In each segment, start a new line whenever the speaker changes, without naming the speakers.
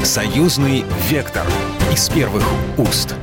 Союзный вектор из первых уст.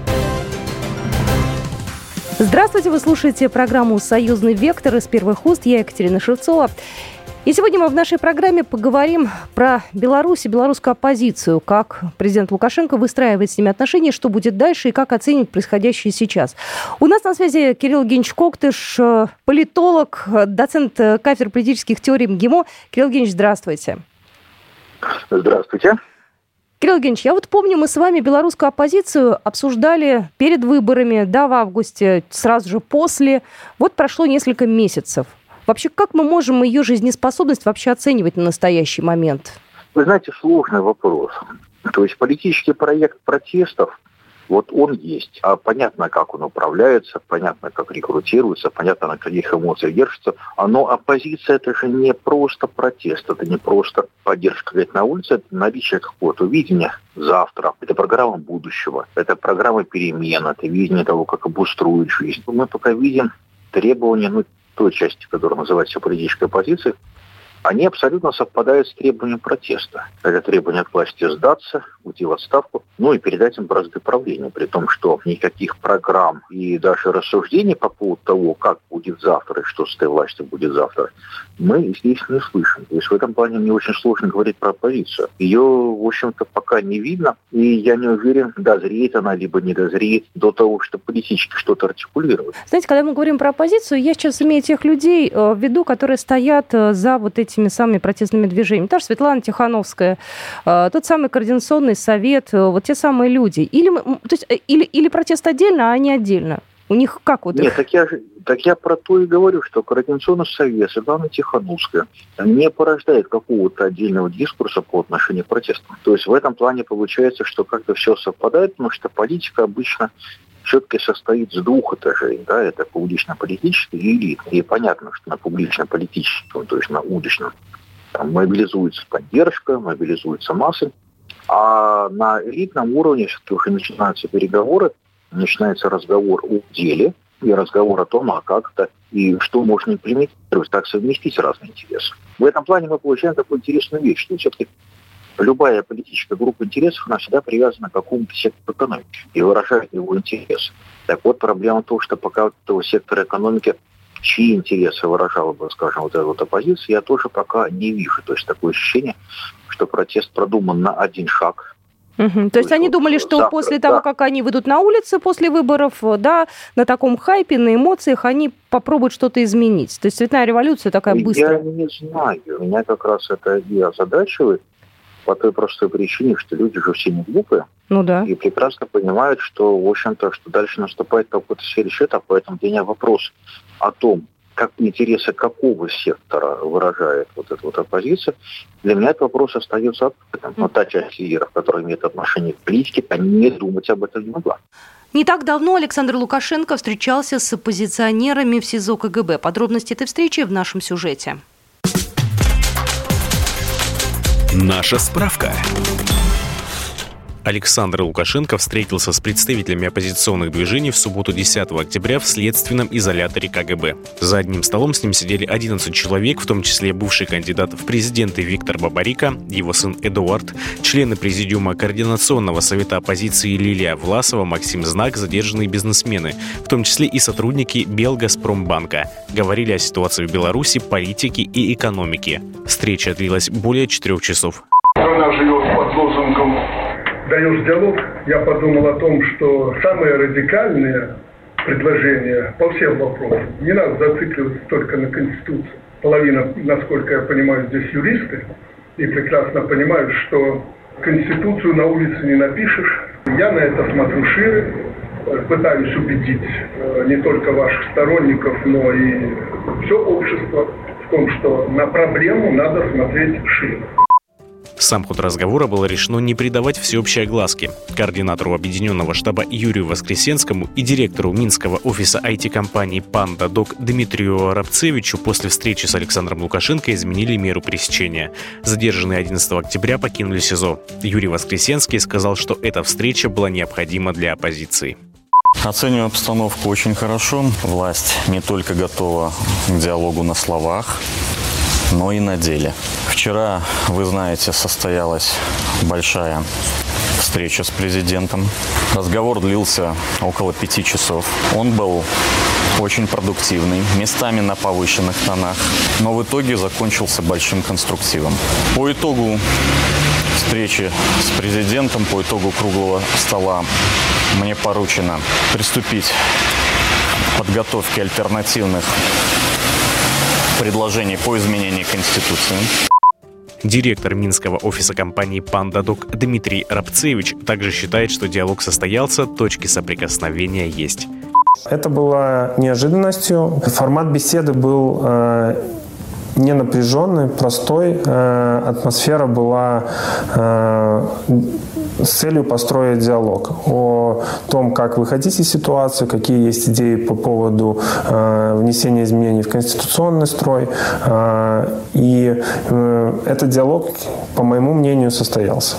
Здравствуйте, вы слушаете программу «Союзный вектор» из первых уст. Я Екатерина Шевцова. И сегодня мы в нашей программе поговорим про Беларусь и белорусскую оппозицию, как президент Лукашенко выстраивает с ними отношения, что будет дальше и как оценивать происходящее сейчас. У нас на связи Кирилл Евгеньевич Коктыш, политолог, доцент кафедры политических теорий МГИМО. Кирилл Евгеньевич, здравствуйте.
Здравствуйте.
Кирилл Евгеньевич, я вот помню, мы с вами белорусскую оппозицию обсуждали перед выборами, в августе, сразу же после. Вот прошло несколько месяцев. Вообще, как мы можем ее жизнеспособность вообще оценивать на настоящий момент?
Вы знаете, сложный вопрос. То есть политический проект протестов, вот он есть. А понятно, как он управляется, понятно, как рекрутируется, понятно, на каких эмоциях держится. Но оппозиция – это же не просто протест, это не просто поддержка на улице, это наличие какого-то видения завтра. Это программа будущего, это программа перемен, это видение того, как обустроить жизнь. Мы пока видим требования, той части, которая называется политической оппозицией, они абсолютно совпадают с требованием протеста. Это требование от власти сдаться, уйти в отставку, и передать им бразды правления. При том, что никаких программ и даже рассуждений по поводу того, как будет завтра и что с этой властью будет завтра, мы здесь не слышим. То есть в этом плане мне очень сложно говорить про оппозицию. Ее, в общем-то, пока не видно. И я не уверен, дозреет она, либо не дозреет до того, что политически что-то артикулировать.
Знаете, когда мы говорим про оппозицию, я сейчас имею тех людей в виду, которые стоят за вот этими самыми протестными движениями. Та же Светлана Тихановская, тот самый координационный совет, вот те самые люди. Или протест отдельно, а они отдельно. У них как вот...
Нет, так я про то и говорю, что координационный совет Светлана Тихановская не порождает какого-то отдельного дискурса по отношению к протестам. То есть в этом плане получается, что как-то все совпадает, потому что политика обычно все-таки состоит с двух этажей. Да? Это публично-политический и элитный. И понятно, что на публично-политическом, то есть на уличном, там мобилизуется поддержка, мобилизуются массы. А на элитном уровне все-таки уже начинаются переговоры, начинается разговор о деле и разговор о том, как это и что можно имплементировать, как совместить разные интересы. В этом плане мы получаем такую интересную вещь, что все-таки любая политическая группа интересов, она всегда привязана к какому-то сектору экономики и выражает его интересы. Так вот, проблема в том, что пока этого сектора экономики, чьи интересы выражала бы, скажем, вот эта вот оппозиция, я тоже пока не вижу. То есть такое ощущение, что протест продуман на один шаг.
То есть они думали, что завтра, после того, как они выйдут на улицы после выборов, на таком хайпе, на эмоциях, они попробуют что-то изменить. То есть цветная революция такая быстрая.
Я не знаю. Меня как раз это и озадачивает по той простой причине, что люди же все не глупые. И прекрасно понимают, что, в общем-то, что дальше наступает какой-то сфере счета, поэтому для меня вопрос о том, как интересы какого сектора выражает вот эта вот оппозиция, для меня этот вопрос остается открытым. Но та часть лидеров, которые имеют отношение к политике, они не думать об этом не могла.
Не так давно Александр Лукашенко встречался с оппозиционерами в СИЗО КГБ. Подробности этой встречи в нашем сюжете.
Наша справка.
Александр Лукашенко встретился с представителями оппозиционных движений в субботу 10 октября в следственном изоляторе КГБ. За одним столом с ним сидели 11 человек, в том числе бывший кандидат в президенты Виктор Бабарико, его сын Эдуард, члены президиума Координационного совета оппозиции Лилия Власова, Максим Знак, задержанные бизнесмены, в том числе и сотрудники Белгазпромбанка. Говорили о ситуации в Беларуси, политике и экономике. Встреча длилась более 4 часов.
Страна живет под лозунгом «Даешь диалог», я подумал о том, что самые радикальные предложения по всем вопросам, не надо зацикливаться только на Конституции. Половина, насколько я понимаю, здесь юристы, и прекрасно понимают, что Конституцию на улице не напишешь. Я на это смотрю шире, пытаюсь убедить не только ваших сторонников, но и все общество в том, что на проблему надо смотреть шире.
Сам ход разговора было решено не придавать всеобщей огласке. Координатору Объединенного штаба Юрию Воскресенскому и директору Минского офиса IT-компании «Панда Док» Дмитрию Рабцевичу после встречи с Александром Лукашенко изменили меру пресечения. Задержанные 11 октября покинули СИЗО. Юрий Воскресенский сказал, что эта встреча была необходима для оппозиции.
Оцениваю обстановку очень хорошо. Власть не только готова к диалогу на словах, но и на деле. Вчера, вы знаете, состоялась большая встреча с президентом. Разговор длился около 5 часов. Он был очень продуктивный, местами на повышенных тонах, но в итоге закончился большим конструктивом. По итогу встречи с президентом, по итогу круглого стола мне поручено приступить к подготовке альтернативных предложений по изменению Конституции.
Директор Минского офиса компании «Пандадок» Дмитрий Рабцевич также считает, что диалог состоялся, точки соприкосновения есть.
Это было неожиданностью. Формат беседы был не напряженный, простой. Атмосфера была с целью построить диалог о том, как вы хотите ситуацию, какие есть идеи по поводу внесения изменений в конституционный строй. И этот диалог, по моему мнению, состоялся.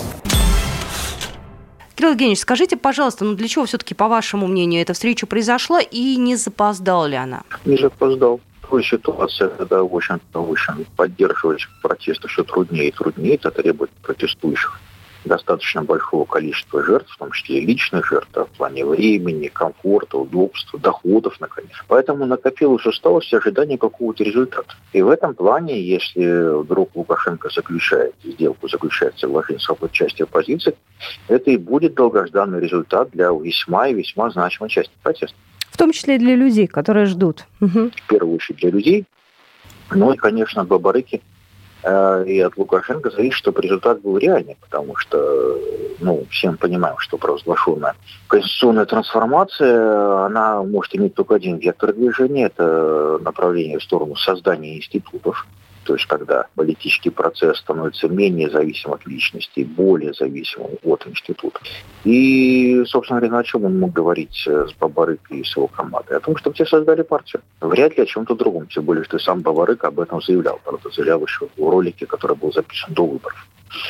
Кирилл Евгеньевич, скажите, пожалуйста, для чего все-таки, по вашему мнению, эта встреча произошла и не запоздала ли она?
Не запоздал. Такая ситуация, когда, в общем, поддерживать протесты все труднее и труднее, это требует протестующих достаточно большого количества жертв, в том числе и личных жертв, в плане времени, комфорта, удобства, доходов, наконец. Поэтому накопилась усталость и ожидание какого-то результата. И в этом плане, если вдруг Лукашенко заключает соглашение с какой-то частью оппозиции, это и будет долгожданный результат для весьма и весьма значимой части протеста.
В том числе и для людей, которые ждут. Угу.
В первую очередь для людей, ну и, конечно, от Бабарыки и от Лукашенко зависит, чтобы результат был реальный, потому что, все мы понимаем, что провозглашенная конституционная трансформация, она может иметь только один вектор движения, это направление в сторону создания институтов, то есть когда политический процесс становится менее зависим от личности, более зависимым от института. И, собственно говоря, о чем он мог говорить с Бабарыкой и с его командой? О том, что все создали партию. Вряд ли о чем-то другом. Тем более, что и сам Бабарыка об этом заявлял. Правда, заявлял еще в ролике, который был записан до выборов.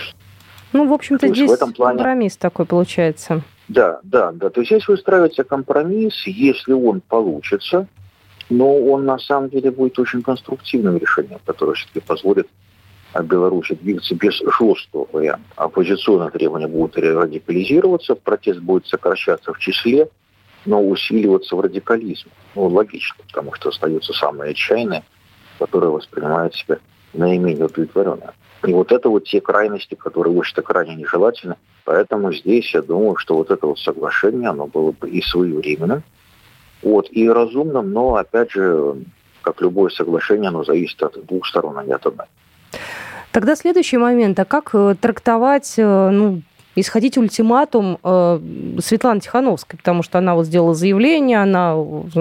В общем-то, здесь компромисс такой получается.
Да. То есть здесь выстраивается компромисс, если он получится, но он на самом деле будет очень конструктивным решением, которое все-таки позволит Беларуси двигаться без жесткого варианта. Оппозиционные требования будут радикализироваться, протест будет сокращаться в числе, но усиливаться в радикализме. Логично, потому что остаются самые отчаянные, которые воспринимают себя наименее удовлетворенно. И это те крайности, которые очень-то крайне нежелательны. Поэтому здесь я думаю, что это соглашение, оно было бы и своевременным, и разумным, но, опять же, как любое соглашение, оно зависит от двух сторон, а не от одной.
Тогда следующий момент. А как трактовать, исходить ультиматум Светланы Тихановской? Потому что она сделала заявление, она,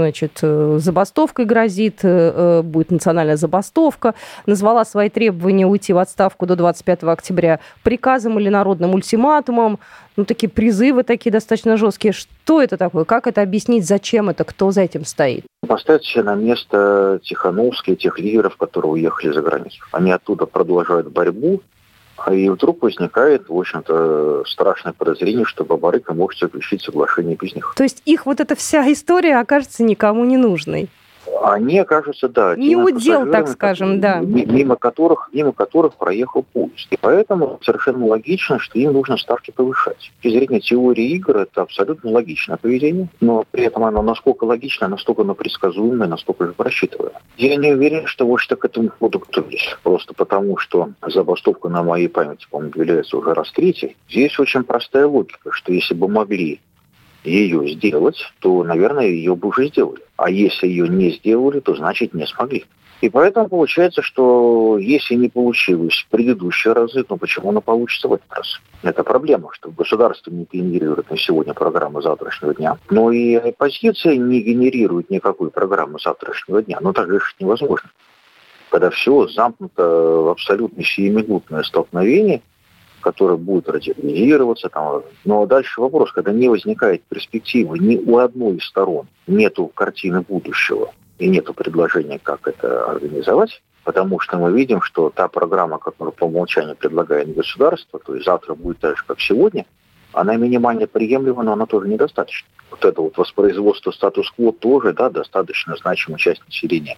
забастовкой грозит, будет национальная забастовка, назвала свои требования уйти в отставку до 25 октября приказом или народным ультиматумом. Такие призывы такие достаточно жесткие. Что это такое? Как это объяснить? Зачем это? Кто за этим стоит?
Поставить себя на место Тихановской, тех лидеров, которые уехали за границу. Они оттуда продолжают борьбу, и вдруг возникает, в общем-то, страшное подозрение, что Бабарыка может заключить соглашение без них.
То есть их эта вся история окажется никому не нужной?
Они окажутся,
не удел, так скажем, да.
Мимо которых проехал поезд. И поэтому совершенно логично, что им нужно ставки повышать. С точки зрения теории игр это абсолютно логичное поведение, но при этом оно насколько логичное, настолько оно предсказуемое, настолько же просчитываемое. Я не уверен, что к этому ходу готовились. Просто потому, что забастовка на моей памяти, по-моему, является уже раз третьей. Здесь очень простая логика, что если бы могли ее сделать, то, наверное, ее бы уже сделали. А если ее не сделали, то, значит, не смогли. И поэтому получается, что если не получилось в предыдущие разы, то почему оно получится в этот раз? Это проблема, что государство не генерирует на сегодня программу завтрашнего дня, но и оппозиция не генерирует никакой программы завтрашнего дня. Так же невозможно. Когда все замкнуто в абсолютно сиюминутное столкновение, которое будет радикализироваться. Но дальше вопрос, когда не возникает перспективы ни у одной из сторон, нету картины будущего и нету предложения, как это организовать, потому что мы видим, что та программа, которую по умолчанию предлагает государство, то есть завтра будет так же, как сегодня, она минимально приемлема, но она тоже недостаточна. Это воспроизводство статус-кво тоже, достаточно значимая часть населения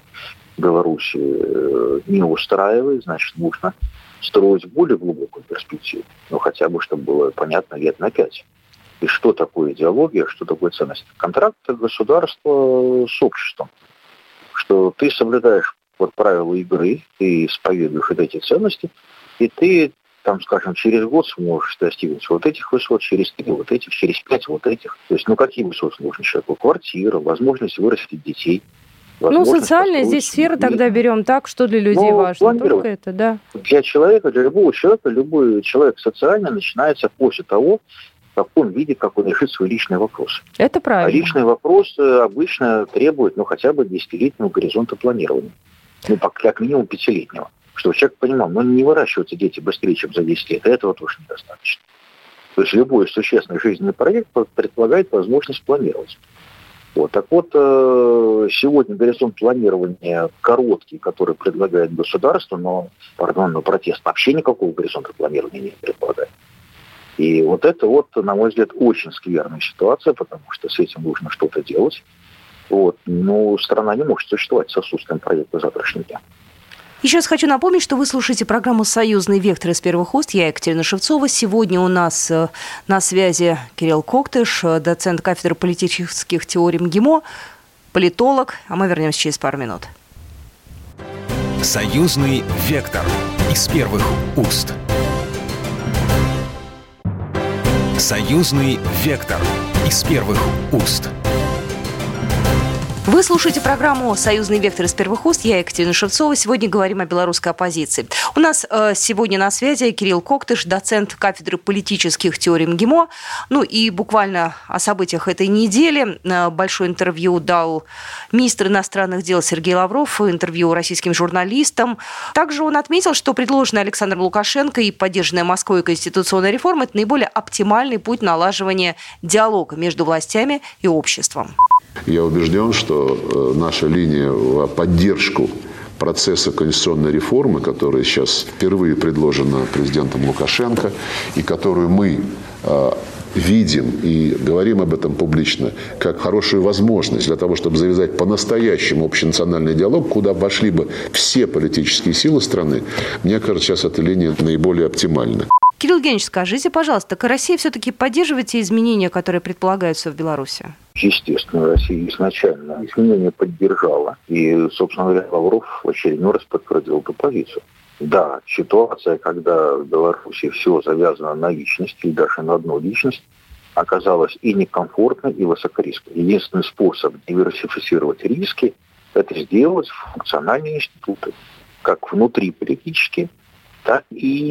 Беларуси не устраивает, значит, нужно строить более глубокую перспективу. Ну, хотя бы, чтобы было понятно лет на 5. И что такое идеология, что такое ценность. Контракт государства с обществом. Что ты соблюдаешь правила игры, ты исповедуешь вот эти ценности, и ты, там, скажем, через год сможешь достигнуть вот этих высот, через 3 вот этих, через 5 вот этих. То есть, какие высоты нужны человеку? Квартира, возможность вырастить детей.
Социальная здесь сфера тогда берем так, что для людей важно. Только это, да.
Для человека, для любого человека, любой человек социально начинается после того, в каком виде, как он решит свои личные вопросы.
Это правильно.
А личные вопросы обычно требуют, хотя бы 10-летнего горизонта планирования. Как минимум 5-летнего. Чтобы человек понимал, не выращиваются дети быстрее, чем за 10 лет. Этого тоже недостаточно. То есть любой существенный жизненный проект предполагает возможность планировать. Так вот, сегодня горизонт планирования короткий, который предлагает государство, но протест вообще никакого горизонта планирования не предполагает. И это, на мой взгляд, очень скверная ситуация, потому что с этим нужно что-то делать. Но страна не может существовать с отсутствием проекта завтрашнего дня.
Еще раз хочу напомнить, что вы слушаете программу «Союзный вектор» из первых уст. Я Екатерина Шевцова. Сегодня у нас на связи Кирилл Коктыш, доцент кафедры политических теорий МГИМО, политолог. А мы вернемся через пару минут.
«Союзный вектор» из первых уст. «Союзный вектор» из первых уст.
Вы слушаете программу «Союзный вектор» из первых уст. Я Екатерина Шевцова. Сегодня говорим о белорусской оппозиции. У нас сегодня на связи Кирилл Коктыш, доцент кафедры политических теорий МГИМО. И буквально о событиях этой недели. Большое интервью дал министр иностранных дел Сергей Лавров, интервью российским журналистам. Также он отметил, что предложенная Александром Лукашенко и поддержанная Москвой конституционная реформа – это наиболее оптимальный путь налаживания диалога между властями и обществом.
Я убежден, что наша линия в поддержку процесса конституционной реформы, которая сейчас впервые предложена президентом Лукашенко, и которую мы видим и говорим об этом публично, как хорошую возможность для того, чтобы завязать по-настоящему общенациональный диалог, куда вошли бы все политические силы страны, мне кажется, сейчас эта линия наиболее оптимальна.
Кирилл Евгеньевич, скажите, пожалуйста, Россия все-таки поддерживает те изменения, которые предполагаются в Беларуси?
Естественно, Россия изначально изменения поддержала. И, собственно говоря, Лавров в очередной раз подтвердил эту позицию. Да, ситуация, когда в Беларуси все завязано на личности, и даже на одну личность, оказалась и некомфортной, и высокорисковой. Единственный способ диверсифицировать риски – это сделать функциональные институты, как внутриполитические, так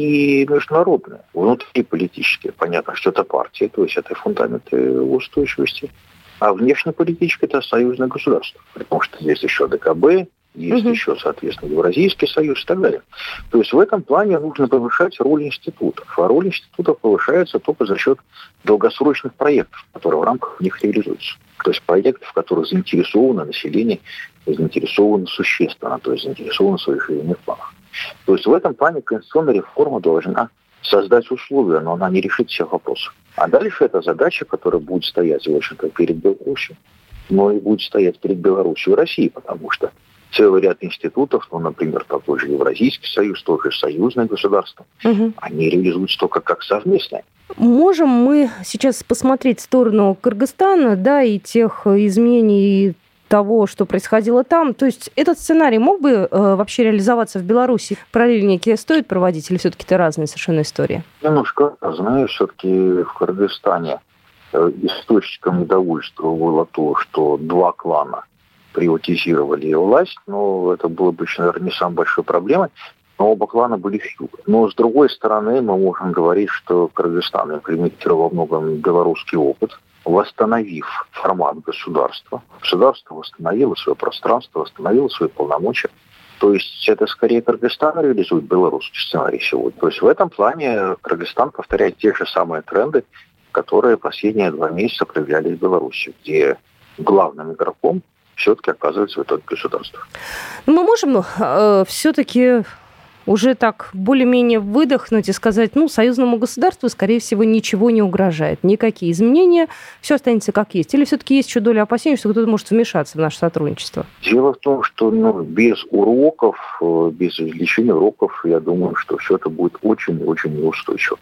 и международные. Внутриполитические, понятно, что это партия, то есть это фундаменты устойчивости. А внешнеполитическое – это союзное государство. Потому что есть еще ДКБ, есть еще, соответственно, Евразийский союз и так далее. То есть в этом плане нужно повышать роль институтов. А роль институтов повышается только за счет долгосрочных проектов, которые в рамках них реализуются. То есть проектов, в которых заинтересовано население, заинтересовано существенно, то есть заинтересовано в своих жизненных планах. То есть в этом плане конституционная реформа должна создать условия, но она не решит всех вопросов. А дальше это задача, которая будет стоять, в общем-то, перед Беларусью, но и будет стоять перед Беларусью и Россией, потому что целый ряд институтов, например, такой же Евразийский союз, тоже союзное государство, они реализуются только как совместные.
Можем мы сейчас посмотреть в сторону Кыргызстана, и тех изменений, того, что происходило там. То есть этот сценарий мог бы вообще реализоваться в Беларуси? Параллели некие стоит проводить или все-таки это разные совершенно истории?
Немножко разные. Все-таки в Кыргызстане источником недовольства было то, что 2 клана приватизировали власть. Но это было бы, наверное, не самой большой проблемой. Но оба клана были с юга. Но с другой стороны, мы можем говорить, что Кыргызстан имплементировал во многом белорусский опыт, восстановив формат государства. Государство восстановило свое пространство, восстановило свои полномочия. То есть это скорее Кыргызстан реализует белорусский сценарий сегодня. То есть в этом плане Кыргызстан повторяет те же самые тренды, которые последние 2 месяца проявлялись в Беларуси, где главным игроком все-таки оказывается в итоге государство.
Мы можем все-таки уже так более-менее выдохнуть и сказать, союзному государству, скорее всего, ничего не угрожает, никакие изменения, все останется как есть? Или все-таки есть еще доля опасений, что кто-то может вмешаться в наше сотрудничество?
Дело в том, что без уроков, без извлечения уроков, я думаю, что все это будет очень-очень неустойчиво.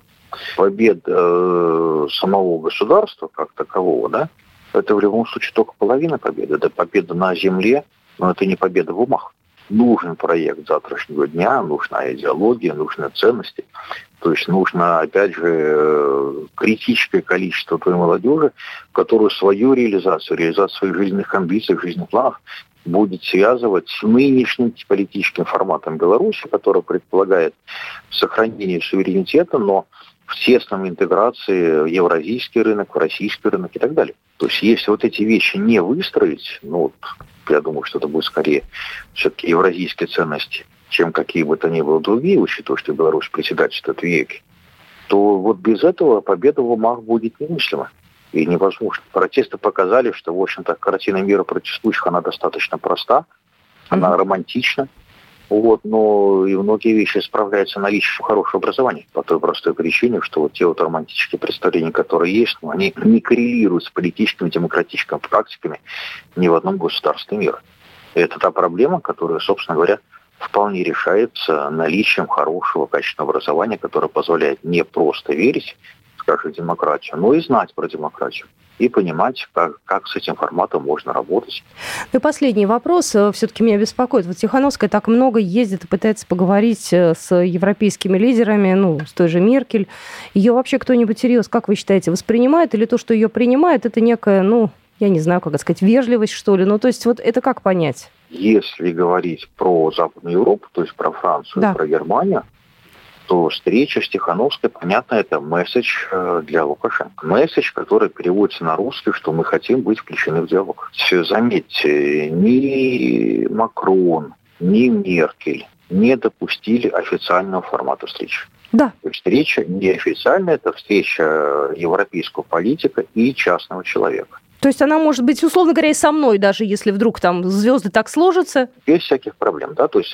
Победа самого государства как такового, да, это в любом случае только половина победы. Это победа на земле, но это не победа в умах. Нужен проект завтрашнего дня, нужна идеология, нужны ценности. То есть нужно, опять же, критическое количество той молодежи, которую свою реализацию своих жизненных амбиций, жизненных планов будет связывать с нынешним политическим форматом Беларуси, который предполагает сохранение суверенитета, но в тесном интеграции в евразийский рынок, в российский рынок и так далее. То есть если вот эти вещи не выстроить, я думаю, что это будет скорее все-таки евразийские ценности, чем какие бы то ни было другие, учитывая, что Беларусь председательствует в ЕКе, то вот без этого победа в умах будет немыслима и невозможно. Протесты показали, что, в общем-то, картина мира протестующих, она достаточно проста, она романтична, но и многие вещи справляются наличием хорошего образования. По той простой причине, что те романтические представления, которые есть, они не коррелируют с политическими, демократическими практиками ни в одном государстве мира. И это та проблема, которая, собственно говоря, вполне решается наличием хорошего, качественного образования, которое позволяет не просто верить, скажем, в демократию, но и знать про демократию. И понимать, как с этим форматом можно работать.
И последний вопрос. Все-таки меня беспокоит. Вот Тихановская так много ездит и пытается поговорить с европейскими лидерами, с той же Меркель. Ее вообще кто-нибудь серьезно, как вы считаете, воспринимает? Или то, что ее принимают, это некая, я не знаю, как это сказать, вежливость, что ли? То есть вот это как понять?
Если говорить про Западную Европу, то есть про Францию, про Германию, то встреча с Тихановской, понятно, это месседж для Лукашенко. Месседж, который переводится на русский, что мы хотим быть включены в диалог. Заметьте, ни Макрон, ни Меркель не допустили официального формата встречи.
Да.
То есть встреча неофициальная, это встреча европейского политика и частного человека.
То есть она может быть, условно говоря, и со мной, даже если вдруг там звезды так сложатся?
Без всяких проблем, да. То есть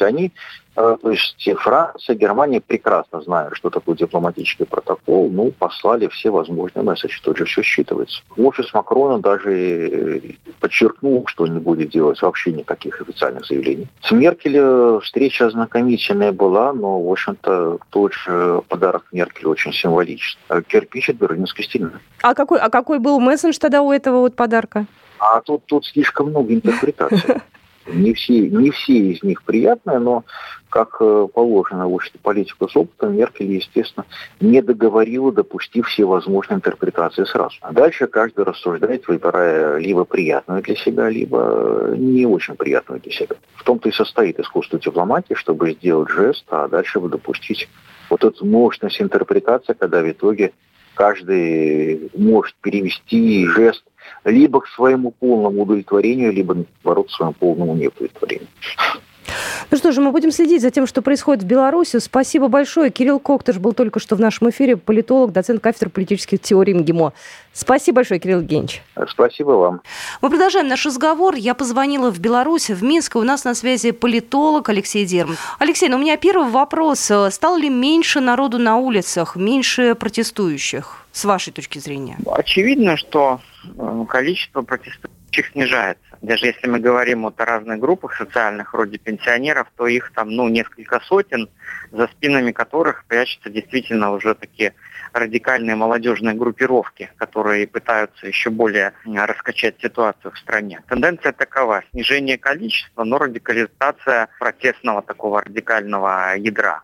Франция, Германия прекрасно знают, что такое дипломатический протокол, послали все возможные месседжи, тут же все считывается. Офис Макрона даже подчеркнул, что не будет делать вообще никаких официальных заявлений. С Меркель встреча ознакомительная была, но, в общем-то, тот же подарок Меркель очень символичный. Кирпич от Берлинской стены.
А какой был месседж тогда у этого подарка?
А тут слишком много интерпретаций. Не все из них приятные, но, как положено в обществе политику с опытом, Меркель, естественно, не договорила, допустив все возможные интерпретации сразу. А дальше каждый рассуждает, выбирая либо приятную для себя, либо не очень приятную для себя. В том-то и состоит искусство дипломатии, чтобы сделать жест, а дальше допустить вот эту мощность интерпретации, когда в итоге каждый может перевести жест либо к своему полному удовлетворению, либо, наоборот, к своему полному неудовлетворению.
Ну что же, мы будем следить за тем, что происходит в Беларуси. Спасибо большое. Кирилл Коктыш был только что в нашем эфире, политолог, доцент кафедры политических теорий МГИМО. Спасибо большое, Кирилл Евгеньевич.
Спасибо вам.
Мы продолжаем наш разговор. Я позвонила в Беларусь, в Минск. У нас на связи политолог Алексей Дерман. Алексей, у меня первый вопрос. Стало ли меньше народу на улицах, меньше протестующих, с вашей точки зрения?
Очевидно, что количество протестующих снижается. Даже если мы говорим о разных группах социальных, вроде пенсионеров, то их там несколько сотен, за спинами которых прячутся действительно уже такие радикальные молодежные группировки, которые пытаются еще более раскачать ситуацию в стране. Тенденция такова: снижение количества, но радикализация протестного такого радикального ядра.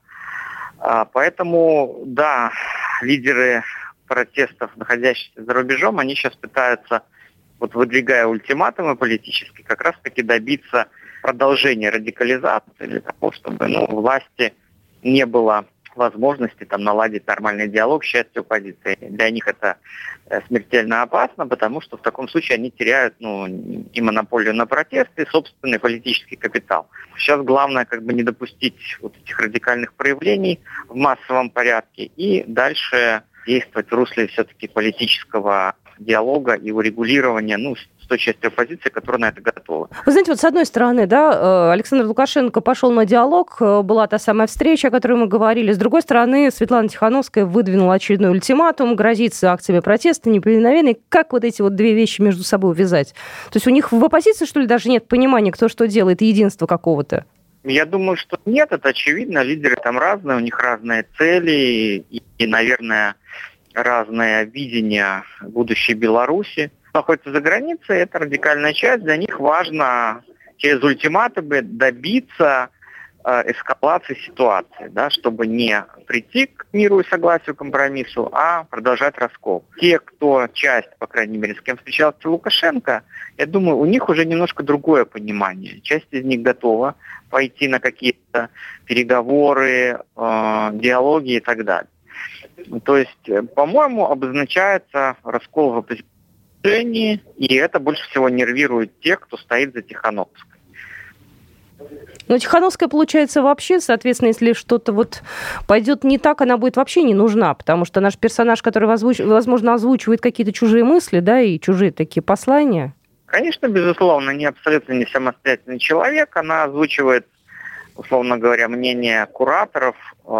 Поэтому, да, лидеры протестов, находящихся за рубежом, они сейчас пытаются, выдвигая ультиматумы политические, как раз-таки добиться продолжения радикализации для того, чтобы власти не было возможности наладить нормальный диалог с частью оппозиции. Для них это смертельно опасно, потому что в таком случае они теряют и монополию на протест, и собственный политический капитал. Сейчас главное не допустить этих радикальных проявлений в массовом порядке и дальше действовать в русле все-таки политического диалога и урегулирования, с той частью оппозиции, которая на это готова.
Вы знаете, вот с одной стороны, да, Александр Лукашенко пошел на диалог, была та самая встреча, о которой мы говорили. С другой стороны, Светлана Тихановская выдвинула очередной ультиматум, грозится акциями протеста, неприкосновенной. Как вот эти вот две вещи между собой увязать? То есть у них в оппозиции, что ли, даже нет понимания, кто что делает, единства какого-то?
Я думаю, что нет, это очевидно. Лидеры там разные, у них разные цели и, наверное, разное видение будущей Беларуси. Находится за границей, это радикальная часть. Для них важно через ультиматумы добиться эскалации ситуации, да, чтобы не прийти к миру и согласию, компромиссу, а продолжать раскол. Те, кто часть, по крайней мере, с кем встречался Лукашенко, я думаю, у них уже немножко другое понимание. Часть из них готова пойти на какие-то переговоры, диалоги и так далее. То есть, по-моему, обозначается раскол в оппозиционии, и это больше всего нервирует тех, кто стоит за Тихановской.
Но Тихановская, получается, вообще, соответственно, если что-то вот пойдет не так, она будет вообще не нужна, потому что наш персонаж, который, возможно, озвучивает какие-то чужие мысли, да, и чужие такие послания.
Конечно, безусловно, абсолютно не самостоятельный человек. Она озвучивает, условно говоря, мнение кураторов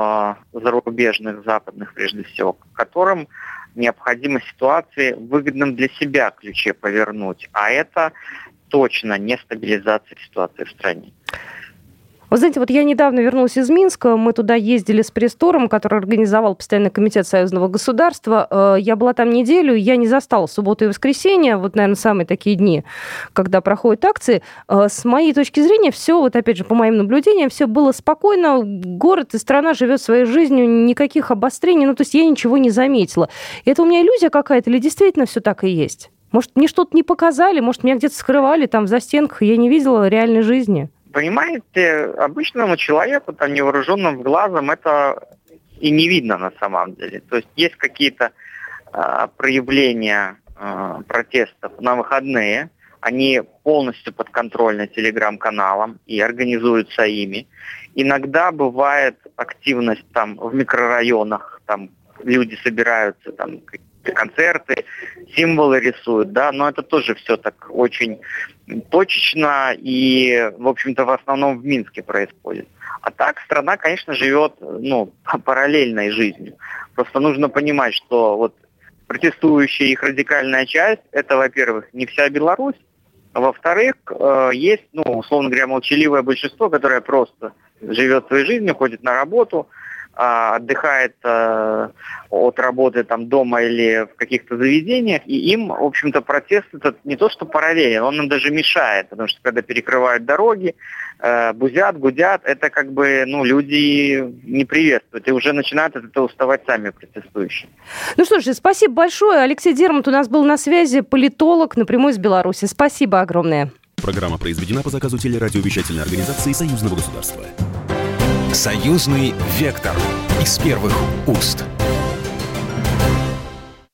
зарубежных, западных, прежде всего, которым необходимо ситуации в выгодном для себя ключе повернуть. А это точно не стабилизация ситуации в стране.
Вы знаете, вот я недавно вернулась из Минска, мы туда ездили с пресс-туром, который организовал Постоянный комитет Союзного государства. Я была там неделю, я не застала субботу и воскресенье, вот, наверное, самые такие дни, когда проходят акции. С моей точки зрения, все, вот опять же, по моим наблюдениям, все было спокойно, город и страна живет своей жизнью, никаких обострений, то есть я ничего не заметила. Это у меня иллюзия какая-то или действительно все так и есть? Может, мне что-то не показали, может, меня где-то скрывали там в застенках, я не видела реальной жизни?
Понимаете, обычному человеку, там, невооруженным глазом, это и не видно на самом деле. То есть есть какие-то проявления протестов на выходные, они полностью подконтрольны телеграм-каналам и организуются ими. Иногда бывает активность там в микрорайонах, там люди собираются, там концерты, символы рисуют, да, но это тоже все так очень точечно и, в общем-то, в основном в Минске происходит. А так страна, конечно, живет, параллельной жизнью. Просто нужно понимать, что вот протестующая их радикальная часть, это, во-первых, не вся Беларусь, а во-вторых, есть, условно говоря, молчаливое большинство, которое просто живет своей жизнью, ходит на работу, отдыхает от работы там дома или в каких-то заведениях, и им, в общем-то, протест этот не то что параллелен, он им даже мешает, потому что когда перекрывают дороги, бузят, гудят, это как бы, люди не приветствуют, и уже начинают от этого уставать сами протестующие.
Ну что ж, спасибо большое. Алексей Дермат у нас был на связи, политолог, напрямую из Беларуси. Спасибо огромное.
Программа произведена по заказу телерадиовещательной организации Союзного государства. Союзный вектор из первых уст.